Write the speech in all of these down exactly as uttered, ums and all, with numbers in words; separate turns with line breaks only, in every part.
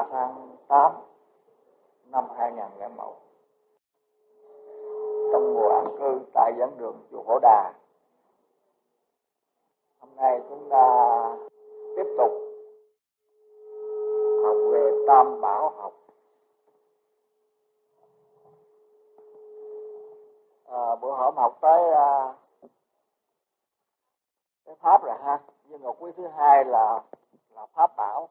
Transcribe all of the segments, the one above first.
tháng tám năm hai nghìn lẻ một, trong mùa an cư tại giảng đường chùa Bổ Đà. Hôm nay chúng ta tiếp tục học về Tam Bảo học. À, bữa hổm học tới à, cái pháp rồi ha. Viên ngọc quý thứ hai là là pháp bảo.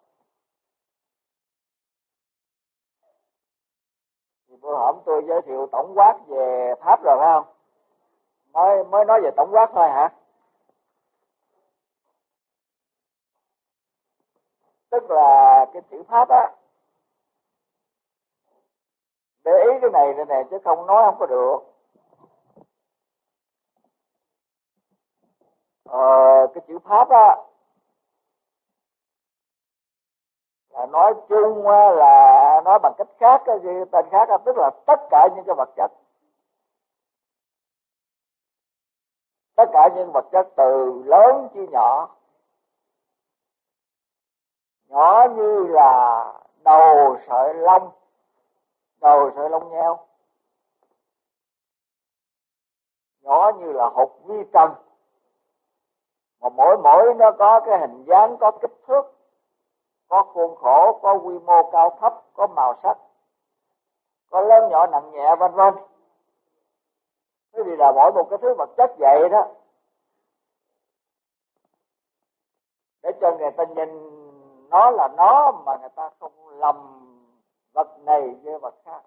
Thì bữa hổm tôi giới thiệu tổng quát về pháp rồi phải không? Mới mới nói về tổng quát thôi hả? Tức là cái chữ pháp á, để ý cái này này này chứ không nói không có được. Ờ, cái chữ pháp á là nói chung á, là nói bằng cách khác cái gì tên khác á, tức là tất cả những cái vật chất, tất cả những vật chất từ lớn chi nhỏ, nhỏ như là đầu sợi lông, đầu sợi lông nheo, nhỏ như là hột vi trần, mà mỗi mỗi nó có cái hình dáng, có kích thước, có khuôn khổ, có quy mô cao thấp, có màu sắc, có lớn nhỏ nặng nhẹ vân vân. Thế thì là mỗi một cái thứ vật chất vậy đó, để cho người ta nhìn nó là nó mà người ta không lầm vật này với vật khác.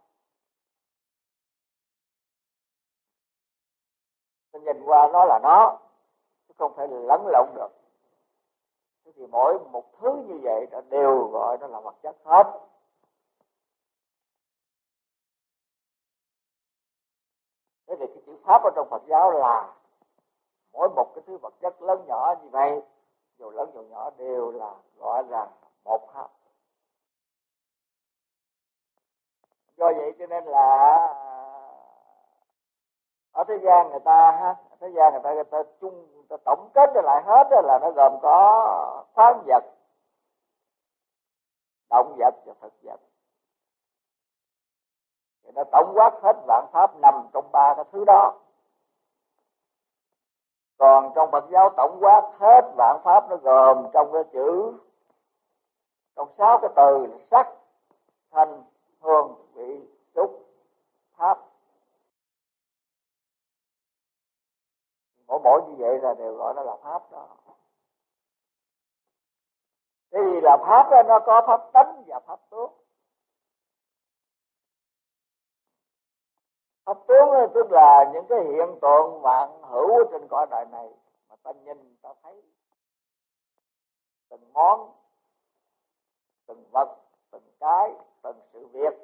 Ta nhìn qua nó là nó, chứ không thể lẫn lộn được. Thế thì mỗi một thứ như vậy nó đều gọi nó là vật chất hết. Thế thì cái chữ pháp ở trong Phật giáo là mỗi một cái thứ vật chất lớn nhỏ như vậy, dù lớn dù nhỏ đều là gọi là một pháp. Do vậy cho nên là ở thế gian người ta ha, ở thế gian người ta người ta chung người ta tổng kết lại hết là nó gồm có khoáng vật, động vật và thực vật. Thì nó tổng quát hết vạn pháp nằm trong ba cái thứ đó. Còn trong Phật giáo tổng quát hết vạn pháp nó gồm trong cái chữ, trong sáu cái từ là sắc, thanh, hương, vị, xúc, pháp. Mỗi mỗi như vậy là đều gọi nó là pháp đó. Cái gì là pháp đó, nó có pháp tánh và pháp tướng. Pháp tướng đó, tức là những cái hiện tượng vạn hữu trên cõi đời này mà ta nhìn ta thấy, từng món, từng vật, từng cái, từng sự việc.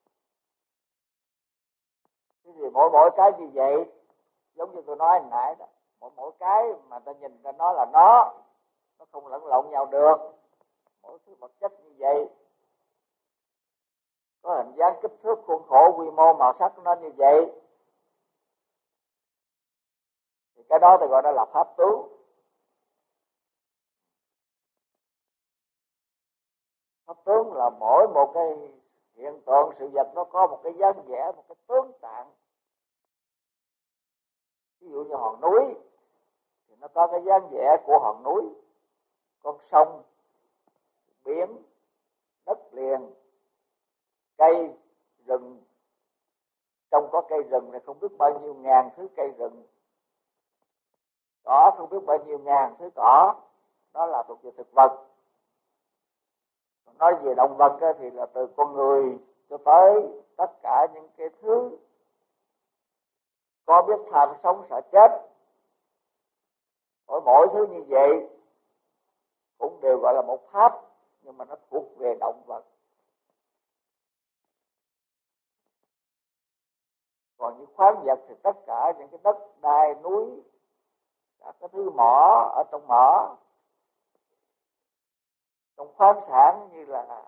Cái gì mỗi mỗi cái như vậy, giống như tôi nói hồi nãy đó, mỗi mỗi cái mà ta nhìn ta nói là nó, nó không lẫn lộn nhau được. Mỗi thứ vật chất như vậy, có hình dáng, kích thước, khuôn khổ, quy mô, màu sắc nó như vậy, thì cái đó thì gọi đó là pháp tướng. Pháp tướng là mỗi một cái hiện tượng, sự vật nó có một cái dáng vẻ, một cái tướng trạng. Ví dụ như hòn núi thì nó có cái dáng vẻ của hòn núi, con sông, biển, đất liền, cây, rừng. Trong có cây rừng này không biết bao nhiêu ngàn thứ cây rừng, cỏ không biết bao nhiêu ngàn thứ cỏ, đó là thuộc về thực vật. Nói về động vật thì là từ con người cho tới tất cả những cái thứ có biết tham sống sợ chết. Mỗi mỗi thứ như vậy cũng đều gọi là một pháp, nhưng mà nó thuộc về động vật. Còn những khoáng vật thì tất cả những cái đất đai, núi, các cái thứ mỏ ở trong mỏ, trong khoáng sản như là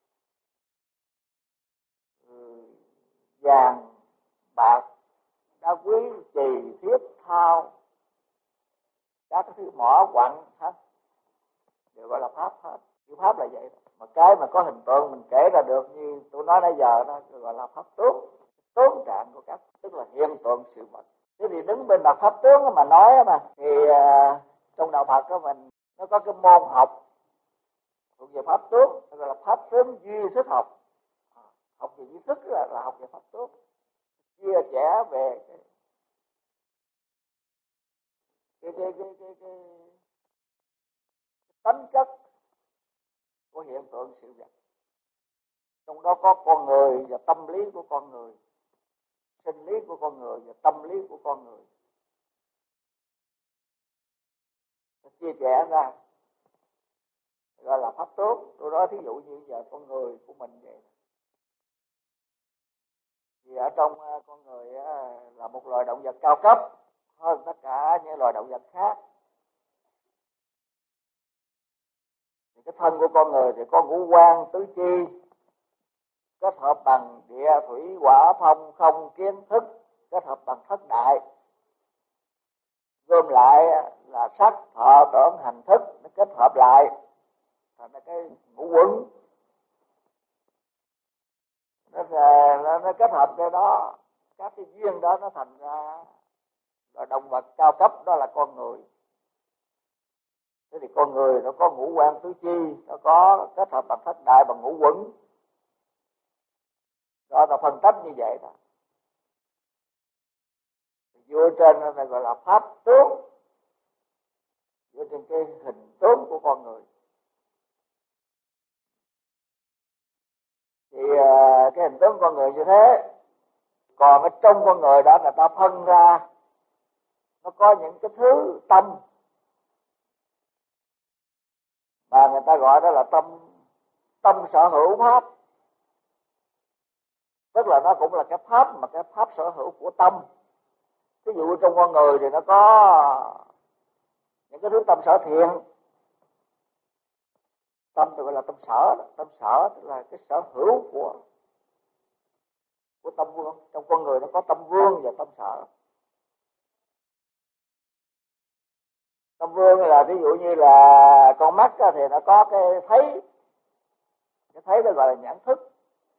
vàng, bạc, đá quý, chì, thiếp, thau, các cái thứ mỏ quặng hết đều gọi là pháp hết. Chữ pháp là vậy đó. Mà cái mà có hình tượng mình kể ra được như tôi nói nãy giờ đó gọi là pháp tướng, tướng trạng của các, tức là hiện tượng sự vật. Thế thì đứng bên mặt pháp tướng mà nói mà thì uh, trong đạo Phật của mình nó có cái môn học thuộc về pháp tướng, gọi là pháp tướng duy thức học. Học về duy thức là, là học về pháp tướng, chia sẻ về cái cái cái cái, cái, cái, cái tánh chất của hiện tượng sự vật. Trong đó có con người và tâm lý của con người, sinh lý của con người và tâm lý của con người, chia sẻ ra gọi là pháp tướng. Tôi nói thí dụ như giờ con người của mình vậy, thì ở trong con người là một loài động vật cao cấp hơn tất cả những loài động vật khác. Thì cái thân của con người thì có ngũ quan tứ chi kết hợp bằng địa thủy hỏa phong không kiến thức, kết hợp bằng thất đại, gom lại là sắc thọ tưởng hành thức, nó kết hợp lại thành là cái ngũ quẩn. Nó, nó, nó kết hợp cái đó, các cái duyên đó nó thành ra là động vật cao cấp, đó là con người. Thế thì con người nó có ngũ quan tứ chi, nó có kết hợp bằng thất đại bằng ngũ quẩn, đó là phân tách như vậy đó. Dựa trên nó gọi là pháp tướng, dựa trên cái hình tướng của con người. Thì cái hình tướng con người như thế, còn ở trong con người đó người ta phân ra nó có những cái thứ tâm mà người ta gọi đó là tâm tâm sở hữu pháp, tức là nó cũng là cái pháp mà cái pháp sở hữu của tâm. Ví dụ trong con người thì nó có những cái thứ tâm sở thiện, tâm được gọi là tâm sở, tâm sở tức là cái sở hữu của của tâm vương. Trong con người nó có tâm vương và tâm sở. Tâm vương là ví dụ như là con mắt thì nó có cái thấy, cái thấy nó gọi là nhãn thức.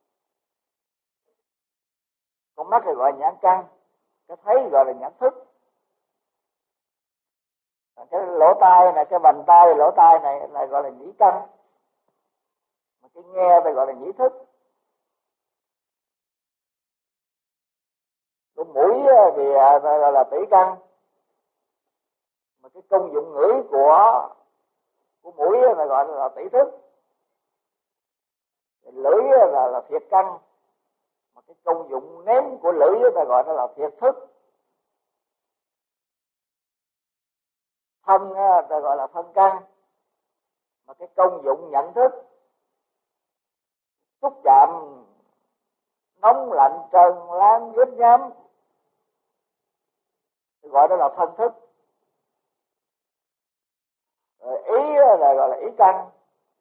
Con mắt thì gọi là nhãn căn, cái thấy gọi là nhãn thức. Cái lỗ tai này, cái vành tai lỗ tai này là gọi là nhĩ căn, mà cái nghe thì gọi là nhĩ thức. Cái mũi thì gọi là tỷ căn, mà cái công dụng ngửi của của mũi là gọi là tỷ thức. Lưỡi là là thiệt căn, mà cái công dụng nếm của lưỡi là gọi là thiệt thức. Thân ta gọi là thân căn, mà cái công dụng nhận thức. Xúc chạm nóng lạnh trơn láng vết nhám gọi đó là thân thức. Rồi ý là gọi là ý căn.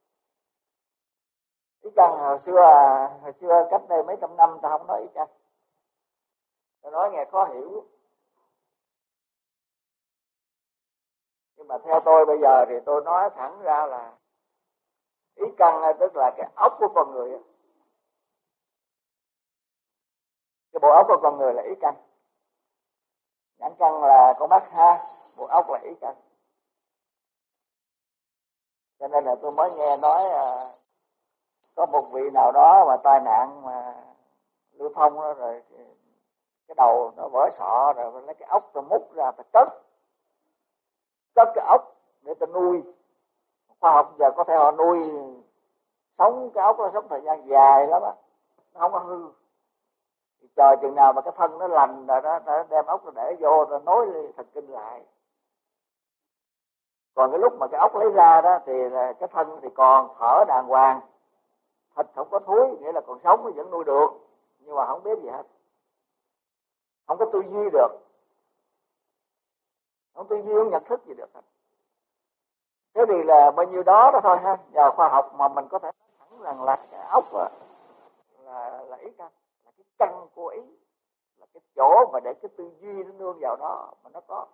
Ý căn hồi xưa hồi xưa cách đây mấy trăm năm ta không nói ý căn, ta nói nghe khó hiểu. Nhưng mà theo tôi bây giờ thì tôi nói thẳng ra là ý căn tức là cái óc của con người. Cái bộ óc của con người là ý căn. Nhãn căn là con mắt ha, bộ óc là ý căn. Cho nên là tôi mới nghe nói à, có một vị nào đó mà tai nạn mà lưu thông đó, rồi cái đầu nó vỡ sọ, rồi lấy cái óc rồi múc ra phải cất cất cái óc để ta nuôi. Khoa học giờ có thể họ nuôi sống cái óc, nó sống thời gian dài lắm á, nó không có hư. Thì chờ chừng nào mà cái thân nó lành rồi đó, ta đem óc nó để vô, ta nối thần kinh lại. Còn cái lúc mà cái óc lấy ra đó thì cái thân thì còn thở đàng hoàng, thịt không có thúi, nghĩa là còn sống, nó vẫn nuôi được, nhưng mà không biết gì hết, không có tư duy được, không tư duy, không nhận thức gì được hết. Thế thì là bao nhiêu đó đó thôi ha. Nhờ khoa học mà mình có thể nói thẳng rằng là cái óc là, là, là ý căn, là cái căn của ý, là cái chỗ mà để cái tư duy nó nương vào đó mà nó có,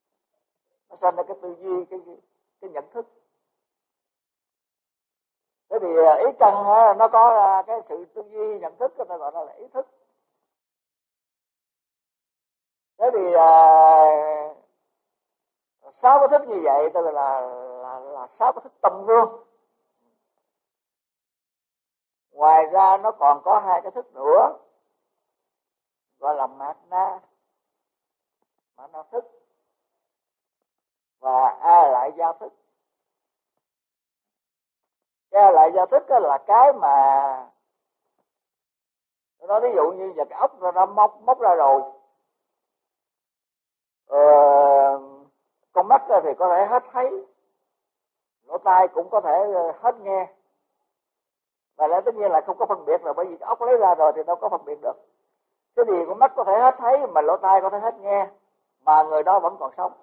nó sinh ra cái tư duy, cái cái nhận thức. Thế thì ý căn nó có cái sự tư duy nhận thức, người ta gọi là ý thức. Thế thì sáu cái thức như vậy tức là là là sáu cái thức tâm vương. Ngoài ra nó còn có hai cái thức nữa gọi là mạt na, mạt na thức và a lại gia thức. Cái lại gia thức là cái mà nói ví dụ như giờ cái ốc ra nó móc móc ra rồi, ờ, con mắt thì có thể hết thấy, lỗ tai cũng có thể hết nghe, và lẽ tất nhiên là không có phân biệt rồi, bởi vì cái ốc lấy ra rồi thì đâu có phân biệt được. Cái gì con mắt có thể hết thấy mà lỗ tai có thể hết nghe mà người đó vẫn còn sống.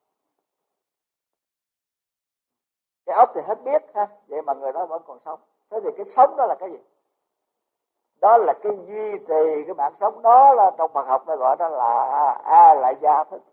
Cái ốc thì hết biết ha, vậy mà người đó vẫn còn sống. Thế thì cái sống đó là cái gì? Đó là cái duy trì cái mạng sống đó, là trong Phật học nó gọi đó là a lại gia thức,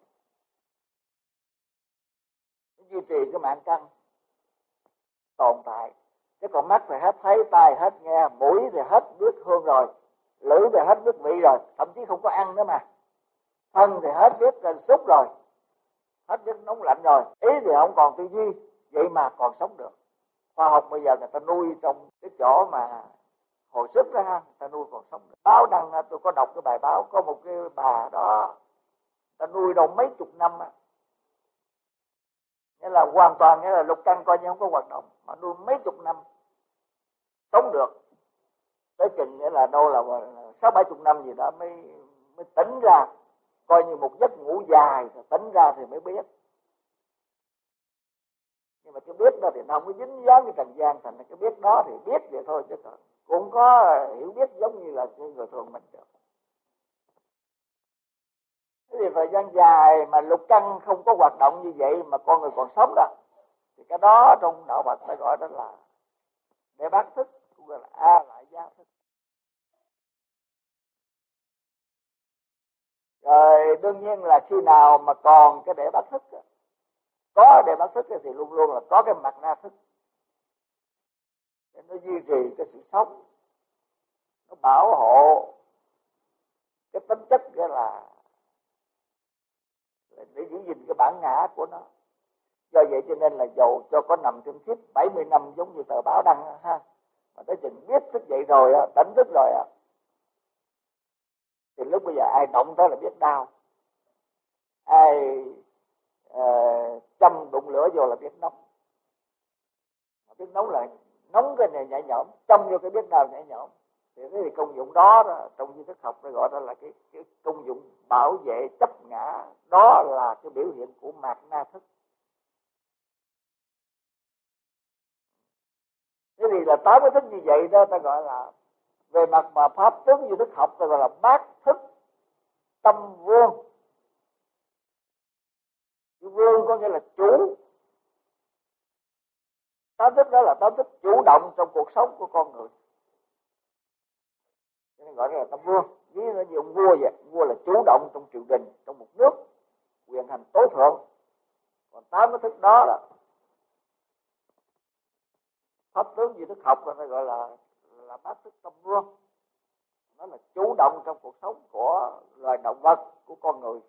duy trì cái mạng căn tồn tại. Chứ còn mắt thì hết thấy, tai hết nghe, mũi thì hết biết hương rồi, lưỡi thì hết biết vị rồi, thậm chí không có ăn nữa mà, thân thì hết biết xúc rồi, hết biết nóng lạnh rồi, ý thì không còn tư duy, vậy mà còn sống được. Khoa học bây giờ người ta nuôi trong cái chỗ mà hồi sức ra, người ta nuôi còn sống được. Báo đăng tôi có đọc cái bài báo, có một cái bà đó ta nuôi đâu mấy chục năm á, nghĩa là hoàn toàn, nghĩa là lục căn coi như không có hoạt động, mà nuôi mấy chục năm sống được, tới chừng nghĩa là đâu là sáu bảy chục năm gì đó mới mới tỉnh ra, coi như một giấc ngủ dài, rồi tỉnh ra thì mới biết. Nhưng mà cái biết đó thì nó không có dính dáng cái trần gian, thành cái biết đó thì biết vậy thôi, chứ cũng có hiểu biết giống như là người thường mình được. Thế thì thời gian dài mà lục căn không có hoạt động như vậy mà con người còn sống đó, thì cái đó trong đạo Phật ta gọi đó là đệ bát thức, cũng gọi là a lại gia thức. Rồi đương nhiên là khi nào mà còn cái đệ bát thức, có đệ bát thức thì luôn luôn là có cái mạt na thức, để nó duy trì cái sự sống, nó bảo hộ cái tính chất, cái là để giữ gìn cái bản ngã của nó. Do vậy cho nên là dầu cho có nằm trên thiếp bảy mươi năm giống như tờ báo đăng ha, mà tới chừng biết thức dậy rồi á, tỉnh thức rồi á, thì lúc bây giờ ai động tới là biết đau, ai uh, châm đụng lửa vô là biết nóng. Biết nóng là nóng cái này nhẹ nhõm, châm vô cái biết nào nhẹ nhõm. Thì cái thì công dụng đó, đó trong duy thức học nó gọi đó là cái, cái công dụng bảo vệ chấp ngã, đó là cái biểu hiện của mạt na thức. Thế thì là tám cái thức như vậy đó ta gọi là, về mặt mà pháp tướng duy thức học ta gọi là bát thức tâm vương. Vương có nghĩa là chủ. Tám thức đó là tám thức chủ động trong cuộc sống của con người, nên gọi là tâm vương. Ví nó như ông vua vậy, vua là chủ động trong triều đình, trong một nước, quyền hành tối thượng. Còn tám cái thức đó là pháp tướng duy thức học, nó gọi là là bát thức tâm vương. Nó là chủ động trong cuộc sống của loài động vật, của con người.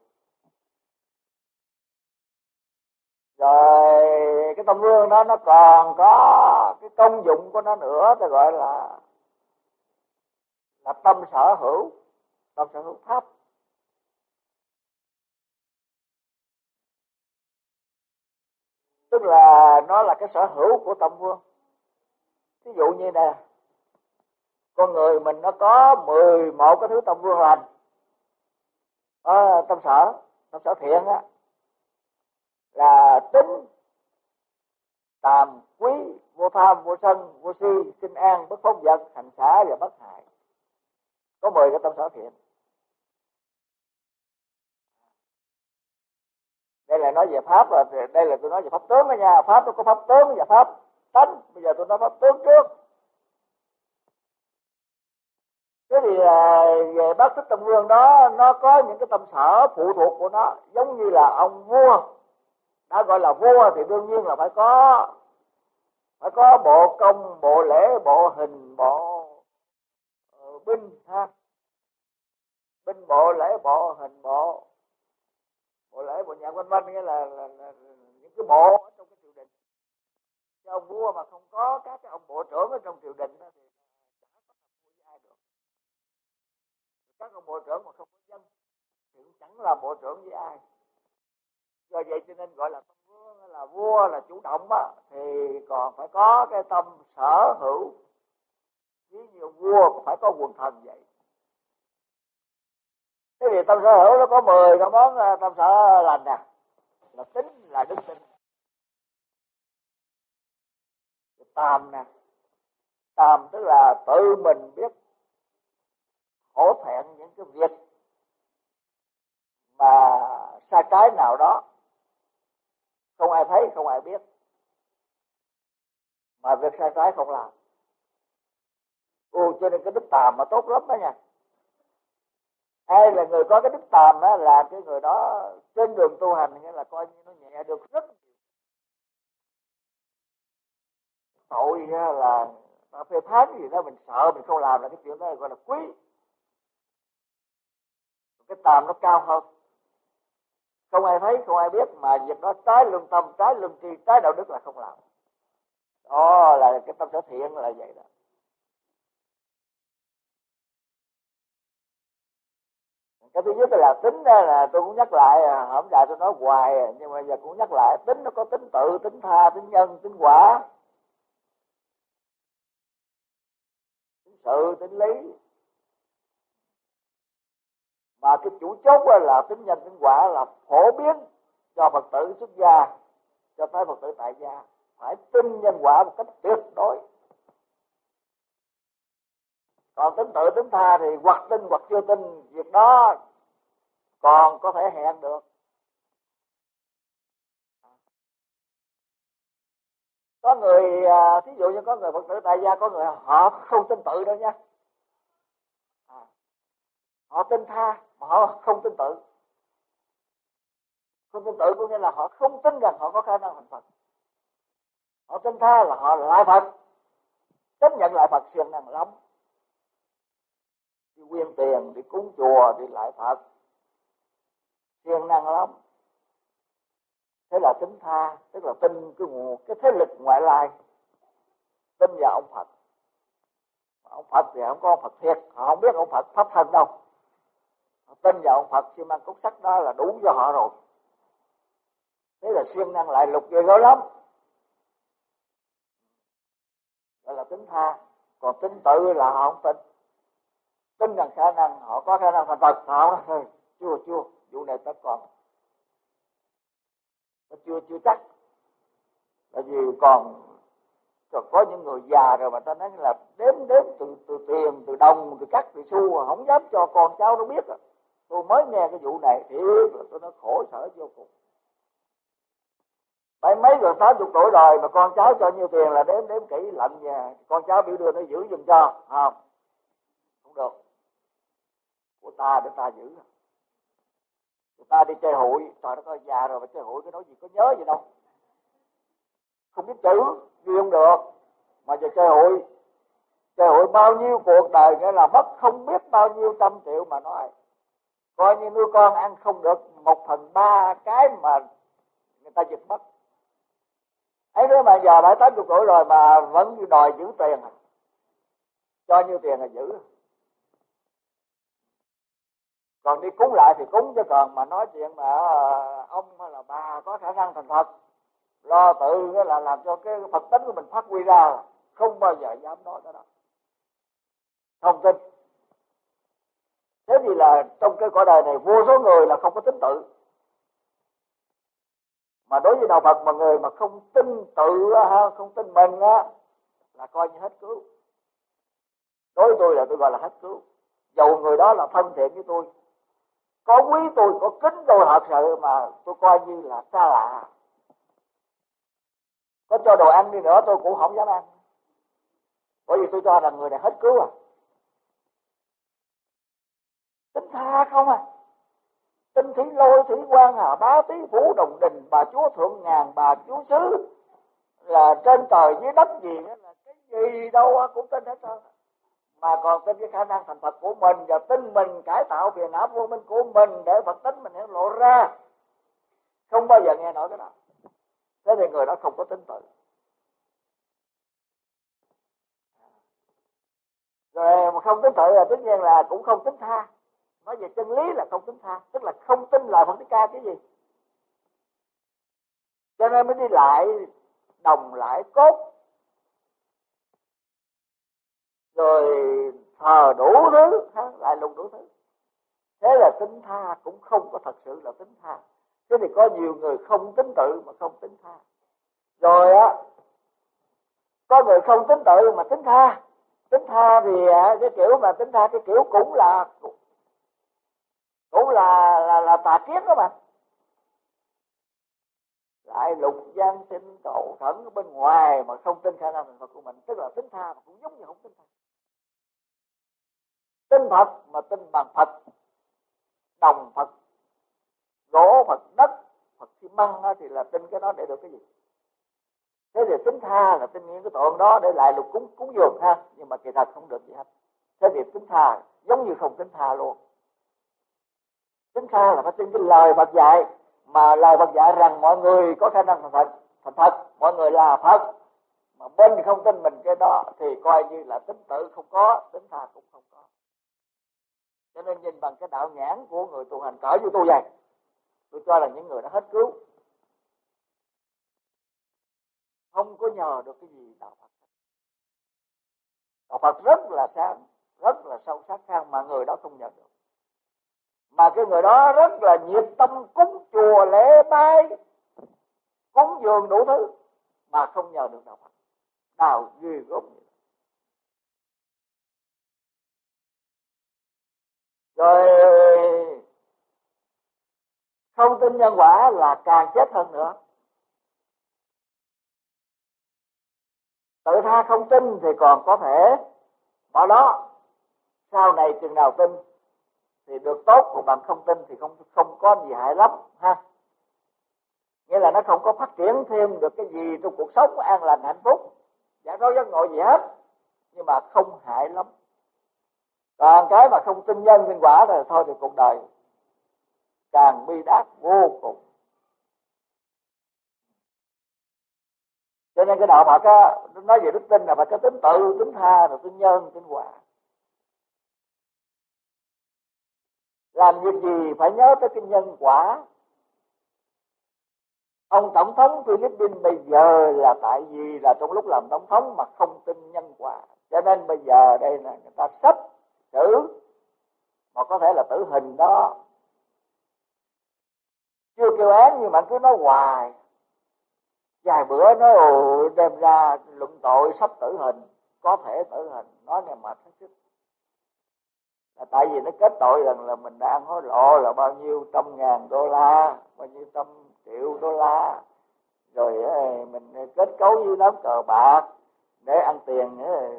Rồi cái tâm vương đó nó còn có cái công dụng của nó nữa, ta gọi là là tâm sở hữu, tâm sở hữu pháp. Tức là nó là cái sở hữu của tâm vương. Ví dụ như nè, con người mình nó có mười một cái thứ tâm vương lành, à, tâm sở, tâm sở thiện á, là tính, tàm, quý, vô tham, vô sân, vô si, kinh an, bất phóng dật, hành xả và bất hại. Có mười cái tâm sở thiện. Đây là nói về pháp, và đây là tôi nói về pháp tướng đó nha. Pháp nó có pháp tướng và pháp tánh. Bây giờ tôi nói pháp tướng trước. Thế thì về bát thức tâm vương đó, nó có những cái tâm sở phụ thuộc của nó. Giống như là ông vua, đã gọi là vua thì đương nhiên là phải có phải có bộ công, bộ lễ, bộ hình, bộ uh, binh ha, binh bộ, lễ bộ, hình bộ, bộ lễ, bộ nhạc, vân vân, nghĩa là, là, là những cái bộ ở trong cái triều đình. Chứ ông vua mà không có các cái ông bộ trưởng ở trong triều đình đó, thì chả có làm vua với ai được. Các ông bộ trưởng mà không có dân thì cũng chẳng là bộ trưởng với ai. Do vậy cho nên gọi là tâm vương, là vua là chủ động á, thì còn phải có cái tâm sở hữu. Ví như vua cũng phải có quần thần vậy. Thế thì tâm sở hữu nó có mười cái món tâm sở lành nè, là tính, là đức tin. Tam nè, tam tức là tự mình biết hổ thẹn những cái việc mà sai trái nào đó không ai thấy, không ai biết, mà việc sai trái không làm. Ồ, cho nên cái đức tàm mà tốt lắm đó nha. Ai là người có cái đức tàm á, là cái người đó trên đường tu hành, nghĩa là coi như nó nhẹ được rất nhiều tội là phê phán gì đó mình sợ mình không làm là cái chuyện đó gọi là quý. Cái tàm nó cao hơn, không ai thấy, không ai biết, mà việc đó trái lương tâm, trái lương tri, trái đạo đức là không làm. Đó là cái tâm sở thiện là vậy đó. Cái thứ nhất là tính, là tôi cũng nhắc lại, hổm đại tôi nói hoài nhưng mà giờ cũng nhắc lại, tính nó có tính tự, tính tha, tính nhân, tính quả, tính sự, tính lý. Mà cái chủ chốt là tính nhân, tính quả, là phổ biến cho Phật tử xuất gia, cho tới Phật tử tại gia phải tin nhân quả một cách tuyệt đối. Còn tính tự, tính tha thì hoặc tin hoặc chưa tin, việc đó còn có thể hẹn được. Có người, thí dụ như có người Phật tử tại gia, có người họ không tin tự đâu nha, à, họ tin tha mà họ không tin tự. Không tin tự có nghĩa là họ không tin rằng họ có khả năng thành Phật. Họ tin tha là họ lại Phật, chấp nhận lại Phật siêng năng lắm, đi quyên tiền, đi cúng chùa, đi lại Phật, siêng năng lắm. Thế là tính tha, tức là tin cái nguồn, cái thế lực ngoại lai, tin vào ông Phật. Ông Phật thì không có ông Phật thiệt, họ không biết ông Phật pháp thân đâu. Họ tin vào ông Phật xi măng cốt sắt đó là đủ cho họ rồi. Thế là siêng năng lại lục ghê gớm lắm. Đó là tính tha. Còn tính tự là họ không tin. Tin rằng khả năng họ có khả năng thành Phật, họ nói thôi chưa chưa vụ này ta còn nó chưa chưa chắc. Tại vì còn còn có những người già rồi mà ta nói là đếm đếm từ từ tiền, từ đồng, từ cắt, từ xu, không dám cho con cháu nó biết. Tôi mới nghe cái vụ này thì tôi nó khổ sở vô cùng. Mấy mấy gần tám chục tuổi rồi mà con cháu cho nhiêu tiền là đếm đếm kỹ lận nha, con cháu biểu đưa nó giữ giùm cho, không không được, của ta để ta giữ. Người ta đi chơi hội, trời nó coi già rồi mà chơi hội cái nói gì có nhớ gì đâu, không biết chữ ghi không được, mà giờ chơi hội, chơi hội bao nhiêu cuộc đời nghĩa là mất không biết bao nhiêu trăm triệu mà nói, coi như nuôi con ăn không được một phần ba cái mà người ta giật mất. Ấy thế mà giờ đã tám chục tuổi rồi mà vẫn đòi giữ tiền, cho nhiêu tiền là giữ. Còn đi cúng lại thì cúng, chứ còn mà nói chuyện mà ông hay là bà có khả năng thành Phật, lo tự là làm cho cái Phật tánh của mình phát huy ra, không bao giờ dám nói đó đâu, không tin. Thế thì là trong cái cõi đời này vô số người là không có tính tự, mà đối với đạo Phật mà người mà không tin tự, không tin mình á, là coi như hết cứu. Đối với tôi là tôi gọi là hết cứu. Dầu người đó là thân thiện với tôi, có quý tôi, có kính tôi thật sự, mà tôi coi như là xa lạ. Có cho đồ ăn đi nữa tôi cũng không dám ăn, bởi vì tôi cho rằng người này hết cứu à. Tính tha không à. Tinh thủy lôi, thủy quan, hà bá, tý phủ, đồng đình, bà chúa thượng ngàn, bà chúa xứ, là trên trời dưới đất gì là cái gì đâu cũng tin hết trơn, mà còn tin cái khả năng thành Phật của mình và tin mình cải tạo phiền não vô minh của mình để Phật tính mình hiện lộ ra, không bao giờ nghe nói cái đó. Thế thì người đó không có tính tự. Rồi mà không tính tự là tất nhiên là cũng không tính tha. Nói về chân lý là không tính tha, tức là không tin lời Phật Thích Ca cái gì. Cho nên mới đi lại đồng lại cốt, rồi thờ đủ thứ, lại lùng đủ thứ. Thế là tính tha cũng không có thật sự là tính tha. Thế thì có nhiều người không tính tự mà không tính tha. Rồi á, có người không tính tự mà tính tha. Tính tha thì cái kiểu mà tính tha cái kiểu cũng là cũng là là, là tà kiến đó mà. Lại lục gian sinh cầu khẩn ở bên ngoài mà không tin khả năng thành Phật của mình, tức là tính tha mà cũng giống như không tin Phật. Tin Phật mà tin bằng Phật, đồng Phật, gỗ Phật, đất Phật, xi măng thì là tin cái đó để được cái gì. Thế thì tính tha là tin những cái tượng đó để lại lục cúng cúng dường ha, nhưng mà kỳ thật không được gì hết. Thế thì tính tha giống như không tính tha luôn. Tính tha là phải tin cái lời Phật dạy, mà lời Phật dạy rằng mọi người có khả năng thành Phật, thành Phật, mọi người là Phật, mà mình không tin mình cái đó thì coi như là tính tự không có, tính tha cũng không có. Cho nên nhìn bằng cái đạo nhãn của người tu hành cỡ như tôi vậy, tôi cho là những người đó hết cứu, không có nhờ được cái gì đạo Phật. Đạo Phật rất là sáng, rất là sâu sắc khang, mà người đó không nhờ được. Mà cái người đó rất là nhiệt tâm cúng chùa lễ bái, cúng dường đủ thứ, mà không nhờ được đạo Phật. Đạo ghê gớm. Rồi không tin nhân quả là càng chết hơn nữa. Tự tha không tin thì còn có thể bỏ đó, sau này chừng nào tin thì được tốt, còn bằng không tin thì không không có gì hại lắm ha. Nghĩa là nó không có phát triển thêm được cái gì trong cuộc sống an lành hạnh phúc, giải thoát giác ngộ gì hết, nhưng mà không hại lắm. Còn cái mà không tin nhân tin quả thì thôi thì cuộc đời càng bi đát vô cùng. Cho nên cái đạo Phật á, nói về đức tin là phải có tính tự, tính tha, rồi tính nhân, tính quả. Làm việc gì phải nhớ tới cái nhân quả. Ông tổng thống Philippines bây giờ là tại vì là trong lúc làm tổng thống mà không tin nhân quả, cho nên bây giờ đây là người ta sắp xử, mà có thể là tử hình đó. Chưa kêu án nhưng mà cứ nói hoài. Vài bữa nói ồ, đem ra luận tội sắp tử hình, có thể tử hình, nói nghe mệt hết sức. Là tại vì nó kết tội rằng là mình đã ăn hối lộ là bao nhiêu trăm ngàn đô la, bao nhiêu trăm triệu đô la, rồi mình kết cấu với đám cờ bạc để ăn tiền,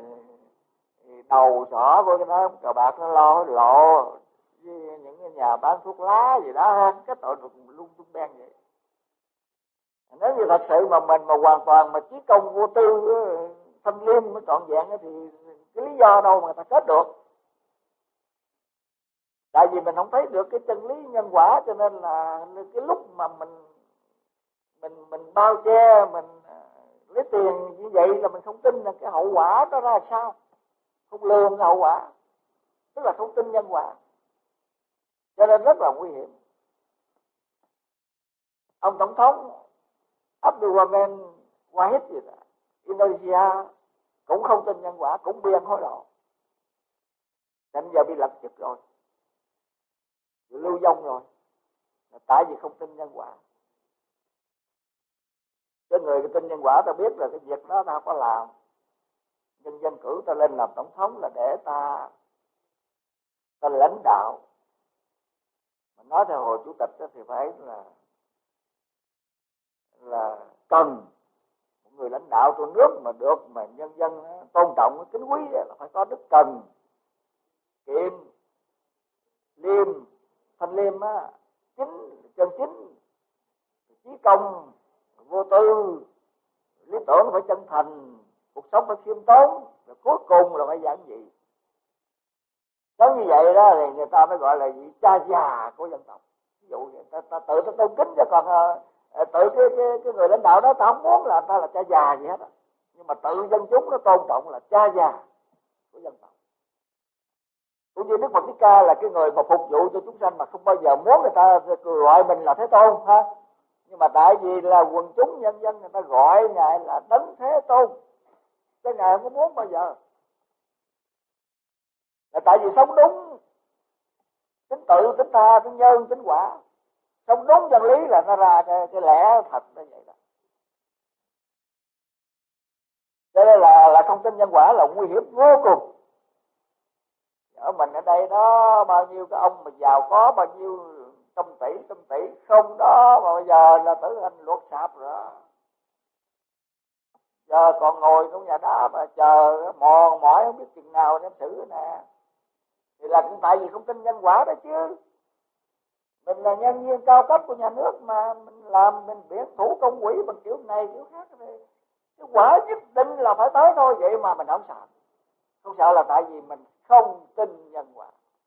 đầu sỏ của cái đám cờ bạc nó lo hối lộ với những cái nhà bán thuốc lá gì đó, cái tội được lung tung beng vậy. Nếu như thật sự mà mình mà hoàn toàn mà chí công vô tư, thanh liêm mới trọn vẹn thì cái lý do đâu mà người ta kết được. Tại vì mình không thấy được cái chân lý nhân quả, cho nên là cái lúc mà mình mình mình bao che, mình lấy tiền như vậy là mình không tin là cái hậu quả đó ra sao, không lường cái hậu quả, tức là không tin nhân quả, cho nên rất là nguy hiểm. Ông tổng thống Abdul Rahman Wahid gì đó, Indonesia cũng không tin nhân quả, cũng bị ăn hối lộ, đến giờ bị lật chức rồi, bị lưu vong rồi, là tại vì không tin nhân quả. Cái người tin nhân quả ta biết là cái việc đó ta có làm, nhân dân cử ta lên làm tổng thống là để ta ta lãnh đạo. Mà nói theo Hồ Chủ tịch thì phải là là cần một người lãnh đạo của nước mà được mà nhân dân tôn trọng kính quý là phải có đức cần, kiệm, liêm, thanh liêm á, chính chân chính, chí công, vô tư, lý tưởng phải chân thành, cuộc sống phải khiêm tốn, rồi cuối cùng là phải giản dị. Giống như vậy đó thì người ta mới gọi là vị cha già của dân tộc. Ví dụ người ta, ta tự ta tôn kính, cho còn à, tự cái, cái cái người lãnh đạo đó ta không muốn là ta là cha già gì hết á, nhưng mà tự dân chúng nó tôn trọng là cha già của dân tộc. Cũng như Đức Phật Thích Ca là cái người mà phục vụ cho chúng sanh mà không bao giờ muốn người ta gọi mình là Thế Tôn ha. Nhưng mà tại vì là quần chúng nhân dân người ta gọi ngài là Đấng Thế Tôn, chứ ngài không có muốn bao giờ. Là tại vì sống đúng tính tự, tính tha, tính nhân, tính quả, sống đúng chân lý là nó ra cái, cái lẽ thật như vậy đó. Cho nên là là không tin nhân quả là nguy hiểm vô cùng. Ở mình ở đây đó, bao nhiêu cái ông mà giàu có bao nhiêu trăm tỷ trăm tỷ không đó, mà bây giờ là tử hình luật sạp rồi. Giờ còn ngồi trong nhà đá mà chờ mòn mỏi không biết chừng nào đem xử nè. Thì là cũng tại vì không tin nhân quả đó chứ. Mình là nhân viên cao cấp của nhà nước mà mình làm mình biển thủ công quỹ bằng kiểu này kiểu khác thì cái quả nhất định là phải tới thôi. Vậy mà mình không sợ. Không sợ là tại vì mình không tin nhân quả.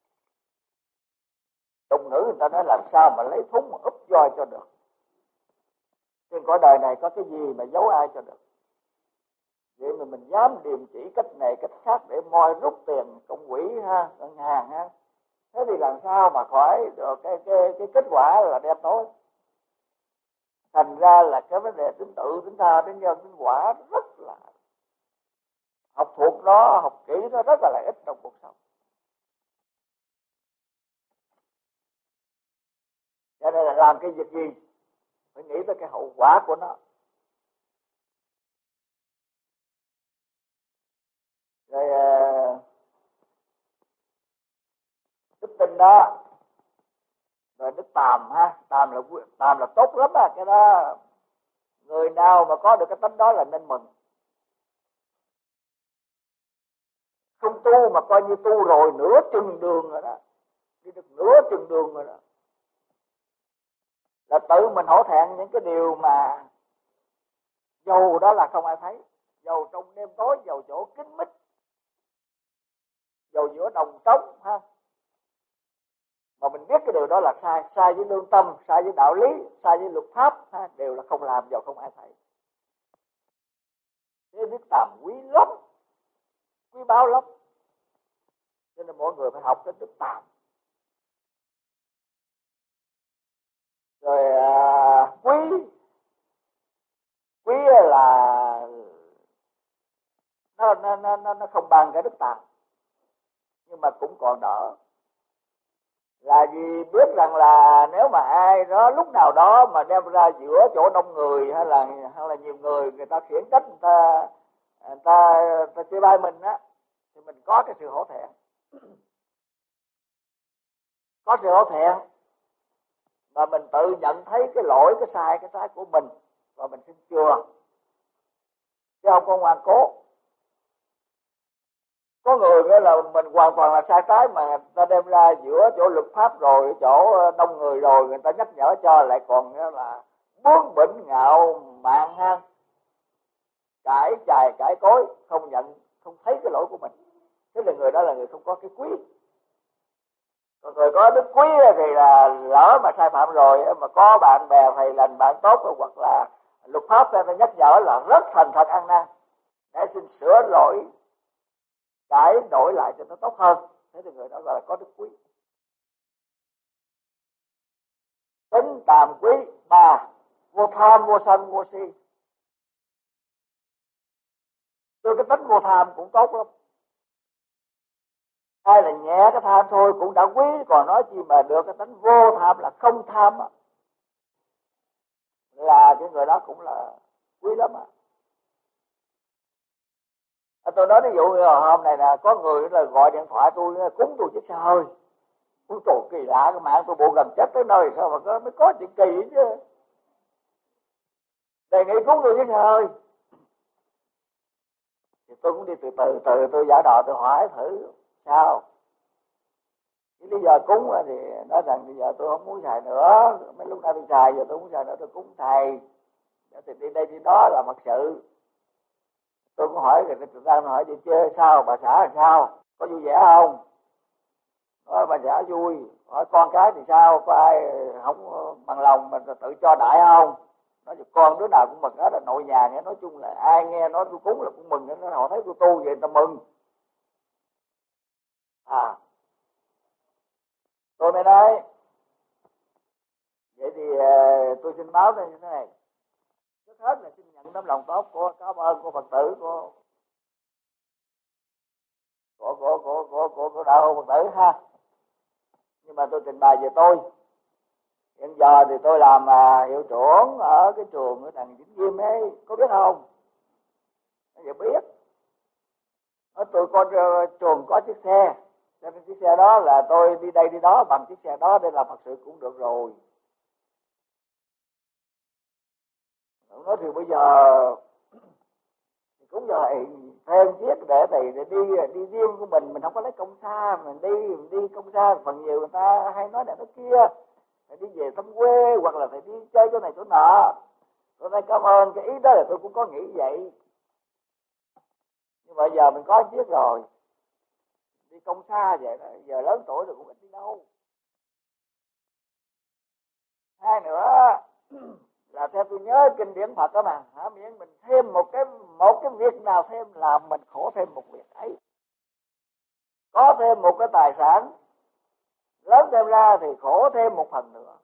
Tục ngữ người ta nói làm sao mà lấy thúng mà úp voi cho được. Trên cõi đời này có cái gì mà giấu ai cho được. Vậy mà mình dám điềm chỉ cách này cách khác để moi rút tiền công quỹ ha, ngân hàng ha. Thế thì làm sao mà khỏi được cái cái cái kết quả là đen tối. Thành ra là cái vấn đề tính tự, tính tha, tính nhân, tính quả rất là học thuộc đó, học kỹ nó rất là lợi ích trong cuộc sống. Cho nên là làm cái việc gì phải nghĩ tới cái hậu quả của nó. Rồi đức tin đó, rồi đức tàm ha, tàm là tàm là tốt lắm á, cái đó người nào mà có được cái tánh đó là nên mừng. Không tu mà coi như tu rồi, nửa chừng đường rồi đó, đi được nửa chừng đường rồi đó, là tự mình hổ thẹn những cái điều mà dầu đó là không ai thấy, dầu trong đêm tối, dầu chỗ kín mít, dầu giữa đồng trống ha, mà mình biết cái điều đó là sai, sai với lương tâm, sai với đạo lý, sai với luật pháp ha, đều là không làm dầu không ai thấy. Thế biết tàm quý lắm, quý báu lắm, cho nên mỗi người phải học cái đức tàm. Rồi à, quý quý là nó nó nó nó không bằng cái đức tàm, nhưng mà cũng còn đỡ. Là vì biết rằng là nếu mà ai đó lúc nào đó mà đem ra giữa chỗ đông người hay là hay là nhiều người, người ta khiển trách, người ta người ta, người ta chê bai mình á, thì mình có cái sự hổ thẹn, có sự hổ thẹn mà mình tự nhận thấy cái lỗi, cái sai, cái trái của mình và mình xin chừa, chứ không có ngoan cố. Có người nữa là mình hoàn toàn là sai trái mà người ta đem ra giữa chỗ luật pháp rồi, chỗ đông người rồi, người ta nhắc nhở cho lại còn là bướng bỉnh ngạo mạn ha, cãi chài cãi cối, không nhận, không thấy cái lỗi của mình. Thế là người đó là người không có cái quý. Còn người có đức quý thì là lỡ mà sai phạm rồi mà có bạn bè thầy lành bạn tốt hoặc là luật pháp người ta nhắc nhở là rất thành thật ăn năn để xin sửa lỗi, cải đổi lại cho nó tốt hơn. Thế thì người đó gọi là có đức quý. Tính tàm quý ba, vô tham, vô sân, vô si. Tôi cái tính vô tham cũng tốt lắm. Hay là nhẹ cái tham thôi cũng đã quý, còn nói chi mà được cái tính vô tham là không tham á, là cái người đó cũng là quý lắm á. À, tôi nói ví dụ như là hôm này là có người là gọi điện thoại tôi cúng tôi chết sao ơi, ôi trời kỳ lạ, cái mạng tôi bộ gần chết tới nơi sao mà có, mới có chuyện kỳ chứ, đề nghị cúng tôi chết sao ơi. Thì tôi cũng đi từ từ từ tôi giả đò tôi hỏi thử sao. Cái lý do cúng thì nói rằng bây giờ tôi không muốn xài nữa, mấy lúc nay tôi xài giờ tôi không muốn xài nữa, tôi cúng thầy thì đi đây đi đó là mật sự, Tôi cũng hỏi người ta hỏi đi chơi sao, bà xã là sao, có vui vẻ không? Nói bà xã vui. Hỏi con cái thì sao, có ai không bằng lòng mà tự cho đại không? Nói con đứa nào cũng mừng hết, là nội nhà nghe nói chung là ai nghe nói tôi cúng là cũng mừng, nó họ thấy tôi tu vậy ta mừng. À, tôi mới nói vậy thì uh, tôi xin báo lên như thế này. Trước hết là xin nhận tấm lòng tốt của cảm ơn của Phật tử của của của của của của, của đạo hữu Phật tử ha. Nhưng mà tôi trình bày về tôi. Hiện giờ thì tôi làm uh, hiệu trưởng ở cái trường ở thằng Vĩnh Nghiêm ấy, có biết không? Bây giờ biết. Ở tôi có uh, trường có chiếc xe, cho nên chiếc xe đó là tôi đi đây đi đó bằng chiếc xe đó để làm Phật sự cũng được rồi. Nói thì bây giờ thì cũng vậy, thêm chiếc để thầy để đi đi riêng của mình, mình không có lấy công xa, mình đi mình đi công xa phần nhiều người ta hay nói này nói kia, thầy đi về thăm quê hoặc là thầy đi chơi chỗ này chỗ nọ. Tôi nói cảm ơn cái ý đó, là tôi cũng có nghĩ vậy. Nhưng mà giờ mình có chiếc rồi, đi công xa vậy đó, giờ lớn tuổi rồi cũng ít đi đâu. Hai nữa là theo tôi nhớ kinh điển Phật đó mà, hả, miễn mình thêm một cái một cái việc nào thêm là mình khổ thêm một việc ấy. Có thêm một cái tài sản lớn thêm ra thì khổ thêm một phần nữa.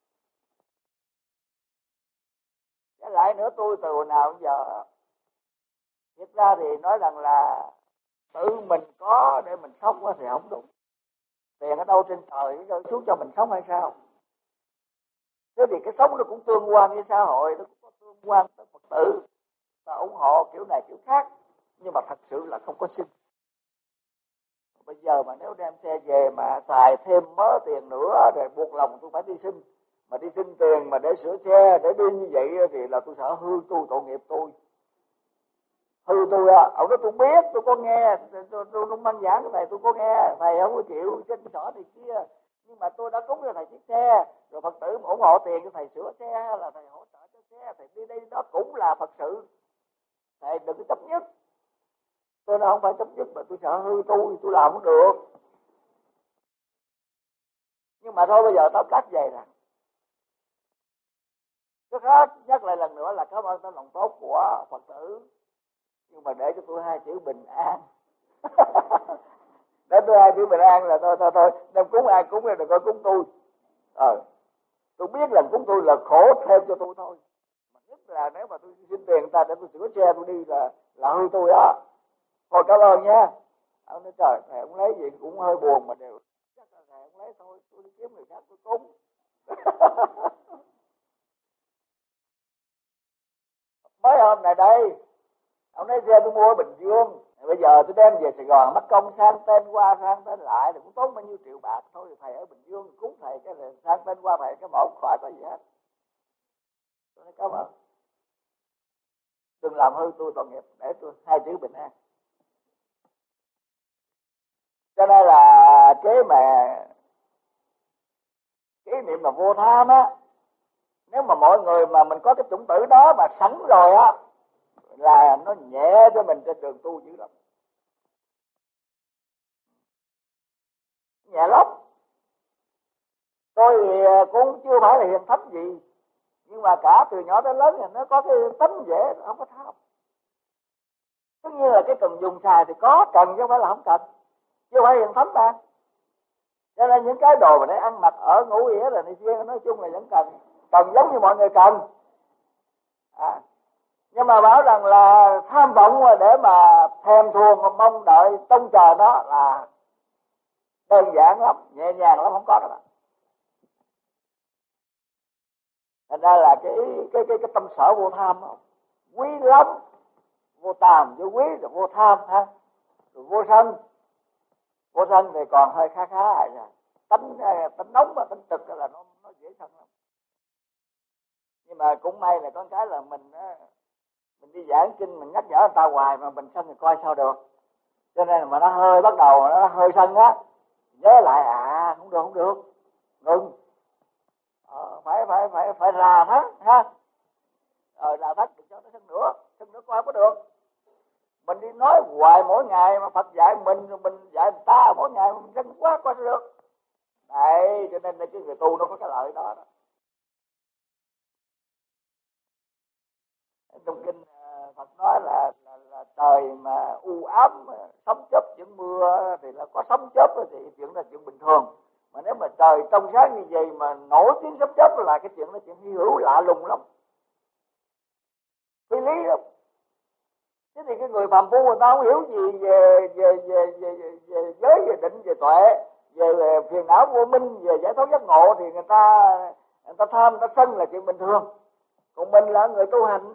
Cái lại nữa, tôi từ hồi nào giờ thực ra thì nói rằng là tự mình có để mình sống thì không đúng. Tiền ở đâu trên trời rơi xuống cho mình sống hay sao? Thế thì cái sống nó cũng tương quan với xã hội, nó cũng có tương quan với Phật tử, ta ủng hộ kiểu này kiểu khác, nhưng mà thật sự là không có xin. Bây giờ mà nếu đem xe về mà xài thêm mớ tiền nữa rồi buộc lòng tôi phải đi xin, mà đi xin tiền mà để sửa xe để đi như vậy thì là tôi sợ hư tôi, tội nghiệp tôi. Hư tôi á, ông nói tôi biết, tôi có nghe, tôi tôi không mang giảng cái này tôi có nghe, thầy không có chịu xin xỏ thì kia, nhưng mà tôi đã cúng cho thầy chiếc xe, rồi Phật tử ủng hộ tiền cho thầy sửa xe hay là thầy hỗ trợ cho xe, thầy đi đây đó cũng là Phật sự, thầy đừng có chấp nhất. Tôi nói không phải chấp nhất mà tôi sợ hư tôi, tôi làm không được. Nhưng mà thôi bây giờ tao cắt vậy nè. Trước hết nhắc lại lần nữa là cảm ơn tấm lòng tốt của Phật tử, nhưng mà để cho tôi hai chữ bình an. Để tôi hai chữ bình an là thôi thôi thôi, đem cúng ai cúng thì đừng có cúng tôi. Ờ, tôi biết là cúng tôi là khổ thêm cho tôi thôi. Mà nhất là nếu mà tôi xin tiền người ta để tôi sửa xe tôi đi là là hư tôi đó. Thôi cảm ơn nha. Ông nói trời, thầy ông lấy gì cũng hơi buồn mà đều. Chắc là thầy ông lấy thôi, tôi đi kiếm người khác tôi cúng. Mấy hôm này đây, ông nói xe tôi mua ở Bình Dương, bây giờ tôi đem về Sài Gòn mất công sang tên qua sang tên lại thì cũng tốn bao nhiêu triệu bạc thôi. Thầy ở Bình Dương cúng thầy cái là sang tên qua thầy cái một khỏi có gì hết. Tôi nói cảm ơn, đừng làm hư tôi tội nghiệp, để tôi hai chữ bình an. Cho nên là cái mà cái niệm mà vô tham á, nếu mà mọi người mà mình có cái chủng tử đó mà sẵn rồi á, là nó nhẹ cho mình trên đường tu dữ lắm, nhẹ lắm. Tôi thì cũng chưa phải là hiền thánh gì, nhưng mà cả từ nhỏ tới lớn thì nó có cái tánh dễ, không có tham. Tất nhiên là cái cần dùng xài thì có, cần chứ không phải là không cần, chứ không phải hiền thánh ta. Cho nên những cái đồ mà để ăn mặc ở ngủ ỉa rồi này kia nói chung là vẫn cần, cần giống như mọi người cần. À, nhưng mà bảo rằng là tham vọng để mà thèm thuồng mong đợi trông chờ nó là đơn giản lắm, nhẹ nhàng lắm, không có đâu. Thành ra là cái cái cái cái tâm sở vô tham đó, quý lắm. Vô tàm vô quý rồi vô tham ha, rồi vô sân. Vô sân thì còn hơi khá khá lại rồi. Tính tính nóng và tính trực là nó nó dễ sân lắm. Nhưng mà cũng may là có cái là mình mình đi giảng kinh mình nhắc nhở người ta hoài mà mình sân thì coi sao được. Cho nên mà nó hơi bắt đầu nó hơi sân á, nhớ lại à không được không được, ngừng. Ờ, phải phải phải phải rà thắng ha, ờ rà thắng được cho nó sân nữa, sân nữa coi không có được. Mình đi nói hoài mỗi ngày mà Phật dạy mình, rồi mình dạy người ta mỗi ngày mình sân quá quá được. Đấy, cho nên cái người tu nó có cái lợi đó, đó. Trong kinh Phật nói là, là, là trời mà u ám, sấm chớp những mưa thì là có sấm chớp thì chuyện là chuyện bình thường. Mà nếu mà trời trong sáng như vậy mà nổi tiếng sấm chớp là cái chuyện là chuyện hy hữu lạ lùng lắm, phi lý lắm. Thế thì cái người phàm phu người ta không hiểu gì về về về về, về, về giới, về định, về tuệ, về, về phiền não vô minh, về giải thoát giác ngộ thì người ta người ta tham, người ta sân là chuyện bình thường. Còn mình là người tu hành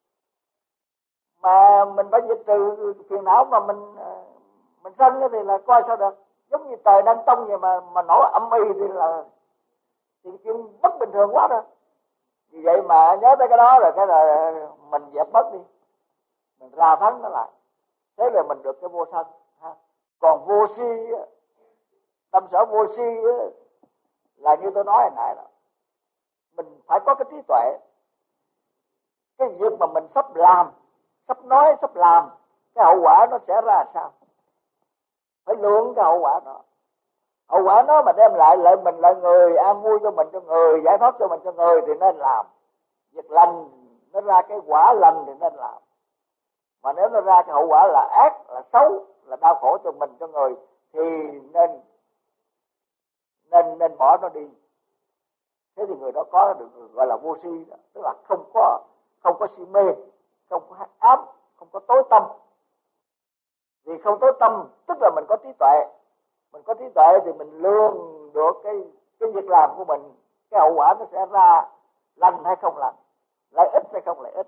mà mình phải diệt trừ phiền não mà mình mình sân thì là coi sao được. Giống như trời đang trong vậy mà mà nổi âm y thì là thì chuyện bất bình thường quá rồi. Vì vậy mà nhớ tới cái đó rồi cái là mình dẹp bớt đi, mình ra thắng nó lại, thế là mình được cái vô sân. Còn vô si, tâm sở vô si là như tôi nói hồi nãy đó, mình phải có cái trí tuệ. Cái việc mà mình sắp làm, sắp nói, sắp làm, cái hậu quả nó sẽ ra sao, phải lượng cái hậu quả đó. Hậu quả nó mà đem lại lợi mình, lợi người, an vui cho mình, cho người, giải thoát cho mình, cho người thì nên làm. Việc lành nó ra cái quả lành thì nên làm. Mà nếu nó ra cái hậu quả là ác, là xấu, là đau khổ cho mình, cho người thì nên nên nên bỏ nó đi. Thế thì người đó có được gọi là vô si đó, tức là không có không có si mê, không có hắc ám, không có tối tâm. Vì không tối tâm tức là mình có trí tuệ. Mình có trí tuệ thì mình lường được cái cái việc làm của mình, cái hậu quả nó sẽ ra lành hay không lành, lợi ích hay không lợi ích,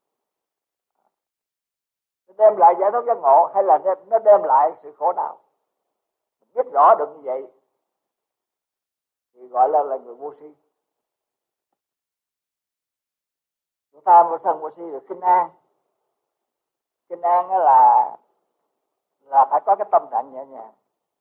nó đem lại giải thoát giác ngộ hay là nó đem lại sự khổ đau. Mình biết rõ được như vậy thì gọi là là người vô si. Chúng ta vô sân vô si được kinh an. Kinh an đó là là phải có cái tâm trạng nhẹ nhàng.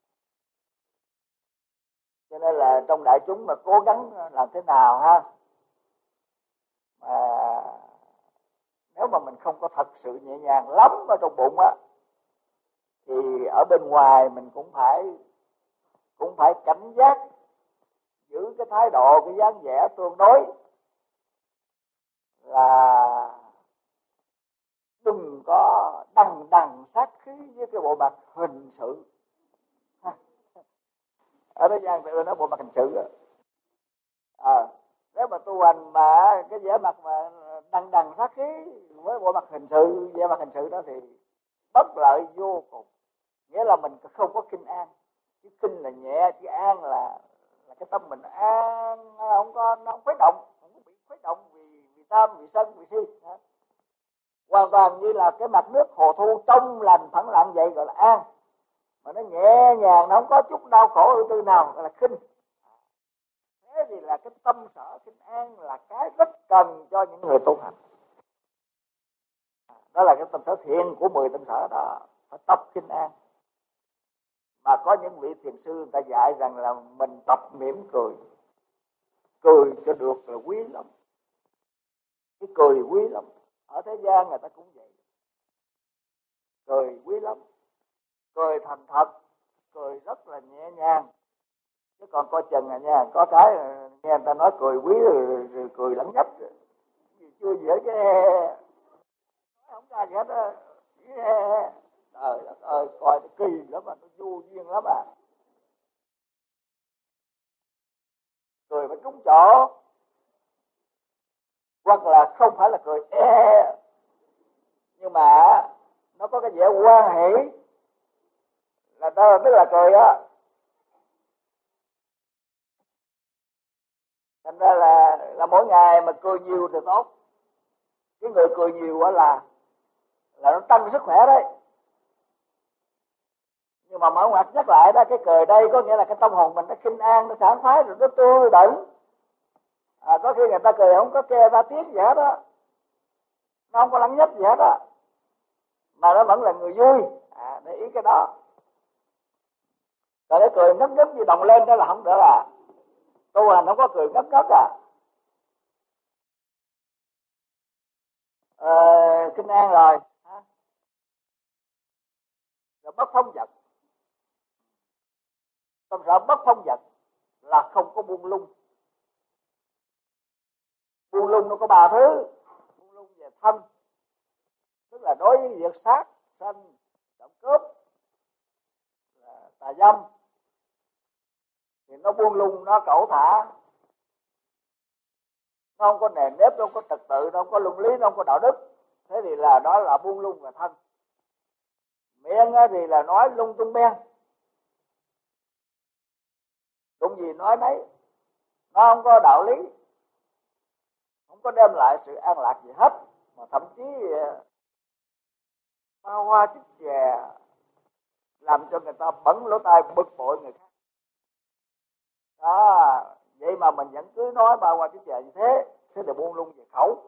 Cho nên là trong đại chúng mà cố gắng làm thế nào ha, mà nếu mà mình không có thật sự nhẹ nhàng lắm ở trong bụng á, thì ở bên ngoài mình cũng phải cũng phải cảnh giác, giữ cái thái độ, cái dáng vẻ tương đối là đừng có đằng đằng sát khí với cái bộ mặt hình sự. Ở đây gian tự nó bộ mặt hình sự á. À, nếu mà tu hành mà cái vẻ mặt mà đằng đằng sát khí với bộ mặt hình sự, vẻ mặt hình sự đó thì bất lợi vô cùng. Nghĩa là mình không có kinh an. Chứ kinh là nhẹ, chứ an là là cái tâm mình an, không có nó không khuấy động, không có bị khuấy động vì vì tham, vì sân, vì si. Hoàn toàn như là cái mặt nước hồ thu trong lành phẳng lặng vậy gọi là an. Mà nó nhẹ nhàng, nó không có chút đau khổ ưu tư nào gọi là khinh. Thế thì là cái tâm sở kinh an là cái rất cần cho những người tu hành. Đó là cái tâm sở thiện của mười tâm sở đó, phải tập kinh an. Mà có những vị thiền sư người ta dạy rằng là mình tập mỉm cười, cười cho được là quý lắm. Cái cười quý lắm. Ở thế gian người ta cũng vậy, cười quý lắm, cười thành thật, cười rất là nhẹ nhàng. Chứ còn coi chừng à nha, có cái nghe người ta nói cười quý rồi, rồi, rồi cười lẫn nhấp, chưa dễ cái không ra gì hết á. Trời đất ơi, coi nó kỳ lắm mà, nó vô duyên lắm à. Cười phải trúng chỗ, hoặc là không phải là cười e, nhưng mà nó có cái vẻ hoan hỷ, là đó tức là cười á. Thành ra là là mỗi ngày mà cười nhiều thì tốt. Cái người cười nhiều á là là nó tăng sức khỏe đấy. Nhưng mà mở ngoặt nhắc lại đó, cái cười đây có nghĩa là cái tâm hồn mình nó khinh an, nó sảng khoái, rồi nó tươi đẩn. À, có khi người ta cười không có kêu ra tiếng gì hết đó, nó không có lắng nhấp gì hết đó, mà nó vẫn là người vui. À, để ý cái đó. Còn cái cười ngất ngất như đồng lên đó là không được à. Tu hành không có cười ngất ngất à. Ờ, kinh an rồi. bất phong vật. Tâm sở bất phong vật là không có buông lung. Buông lung nó có ba thứ. Buông lung về thân, tức là đối với việc sát sanh trộm cướp tà dâm thì nó buông lung, nó cẩu thả, nó không có nề nếp, nó không có trật tự, nó không có luân lý, nó không có đạo đức. Thế thì là đó là buông lung về thân. Miệng thì là nói lung tung ben, đụng gì nói nấy, nó không có đạo lý, không có đem lại sự an lạc gì hết, mà thậm chí bao hoa chích chè làm cho người ta bẩn lỗ tai, bực bội người khác. Đó, vậy mà mình vẫn cứ nói bao hoa chích chè như thế, thế thì buông lung về khẩu.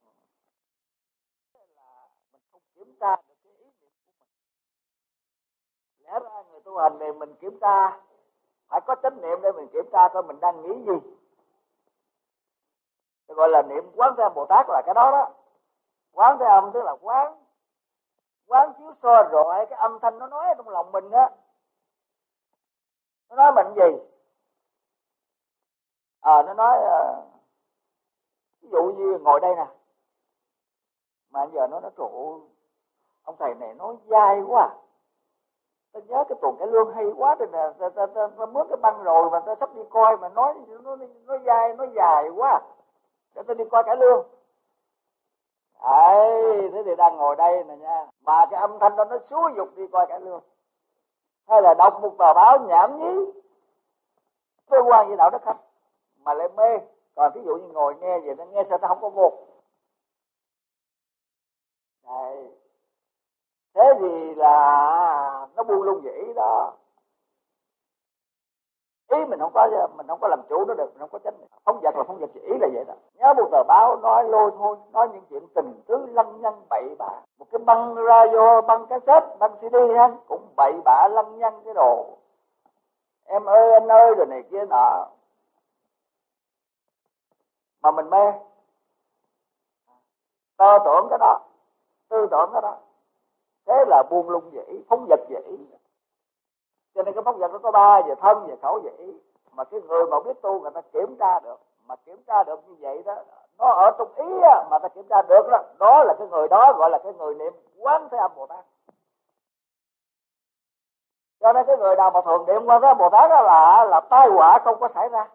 Là mình không kiểm tra được cái ý niệm của mình. Lẽ ra người tu hành này mình kiểm tra, phải có chánh niệm để mình kiểm tra coi mình đang nghĩ gì. Tôi gọi là niệm quán thế âm Bồ Tát là cái đó đó. Quán thế âm tức là quán quán chiếu soi rọi cái âm thanh nó nói trong lòng mình á. Nó nói mình gì? À, nó nói uh, ví dụ như ngồi đây nè, mà giờ nó nói trời ơi, ông thầy này nói dai quá. Ta nhớ cái tuần cải lương hay quá rồi nè, ta, ta, ta, ta mướn cái băng rồi mà ta sắp đi coi mà nói nó nó dai, nó dài quá. Để ta đi coi cải lương. Đấy, thế thì đang ngồi đây nè nha, mà cái âm thanh đó nó xúi dục đi coi cải lương, hay là đọc một tờ báo nhảm nhí cơ quan gì đạo đức không mà lại mê. Còn ví dụ như ngồi nghe vậy, nó nghe sao nó không có vô. Đấy. Thế thì là nó buông lung về ý đó. Ý mình không có mình không có làm chủ nó được, mình không có tránh. Phóng vật là phóng vật, ý là vậy đó. Nhớ một tờ báo nói lôi thôi, nói những chuyện tình tứ lăng nhăng bậy bạ. Một cái băng radio, băng cassette, băng xê đê ha, cũng bậy bạ lăng nhăng cái đồ. Em ơi anh ơi rồi này kia nọ. Mà mình mê. Tơ tưởng cái đó, tư tưởng cái đó. Thế là buông lung về ý, phóng vật về ý. Cho nên cái phóng vật nó có ba, về thân, về khẩu, về ý. Mà cái người mà biết tu người ta kiểm tra được. Mà kiểm tra được như vậy đó, nó ở trong ý mà ta kiểm tra được đó, đó là cái người đó gọi là cái người niệm Quán Thế Âm Bồ Tát. Cho nên cái người nào mà thường niệm Quán Thế Âm Bồ Tát đó là là tai họa không có xảy ra,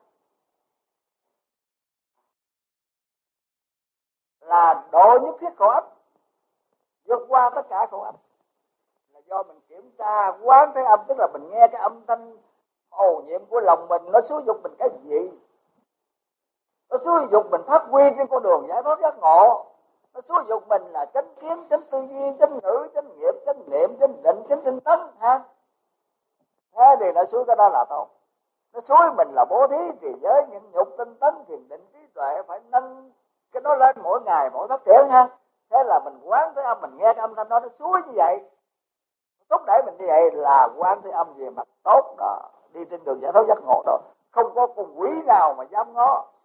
là độ nhất thiết khổ ách, vượt qua tất cả khổ ách. Là do mình kiểm tra Quán Thế Âm, tức là mình nghe cái âm thanh ồ nhiệm của lòng mình nó xúi dục mình cái gì. Nó xúi dục mình phát huy trên con đường giải thoát giác ngộ. Nó xúi dục mình là chánh kiến, chánh tư duy, chánh ngữ, chánh nghiệp, chánh niệm, chánh định, chánh tinh tấn ha. Thế thì nó xúi cái đó là tốt. Nó xúi mình là bố thí, trì giới, nhịn nhục, tinh tấn, thiền định, trí tuệ, phải nâng cái đó lên mỗi ngày, mỗi phát triển ha. Thế là mình Quán Thế Âm, mình nghe cái âm thanh đó nó xúi như vậy, thúc đẩy mình như vậy là Quán Thế Âm về mặt tốt đó, đi trên đường giải thoát giác ngộ đó, không có con quỷ nào mà dám ngó.